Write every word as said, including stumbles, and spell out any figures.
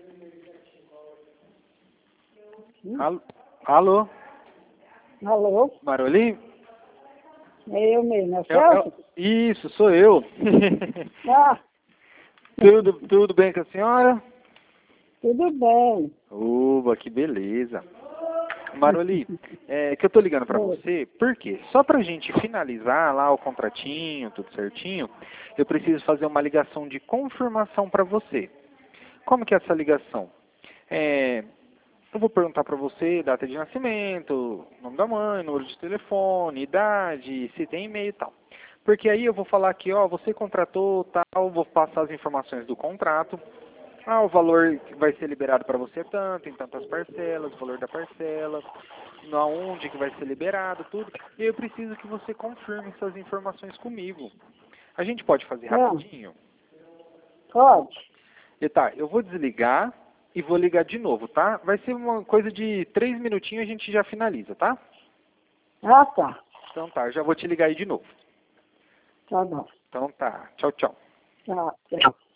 Alô? Alô? Alô? Maroli? É eu mesmo, é o É- é- Celso? isso, sou eu. Ah, tudo, tudo bem com a senhora? tudo bem. Uba, que beleza. Maroli, é que eu tô ligando pra Oi. você, por quê? Só pra gente finalizar lá o contratinho, tudo certinho, eu preciso fazer uma ligação de confirmação pra você. Como que é essa ligação? É, eu vou perguntar pra você data de nascimento, nome da mãe, número de telefone, idade, se tem e-mail e tal. Porque aí eu vou falar aqui, ó, você contratou tal, vou passar as informações do contrato. Ah, o valor que vai ser liberado para você é tanto, em tantas parcelas, o valor da parcela, aonde que vai ser liberado, tudo. E eu preciso que você confirme essas informações comigo. A gente pode fazer Ah, rapidinho? pode? E tá, eu vou desligar e vou ligar de novo, tá? Vai ser uma coisa de três minutinhos e a gente já finaliza, tá? Ah, tá. Então tá, eu já vou te ligar aí de novo. Tá bom. Então tá, tchau, tchau. Tá, tchau.